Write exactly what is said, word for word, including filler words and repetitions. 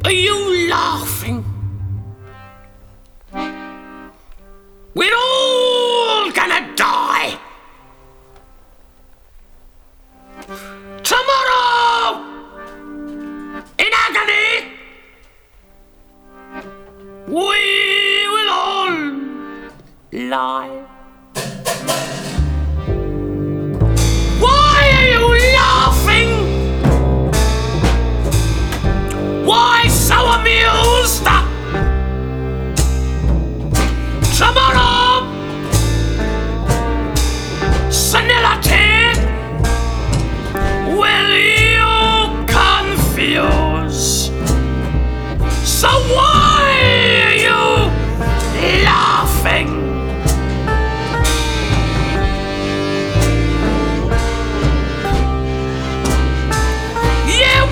Are you laughing? We're all gonna die. Tomorrow, in agony, we will all lie.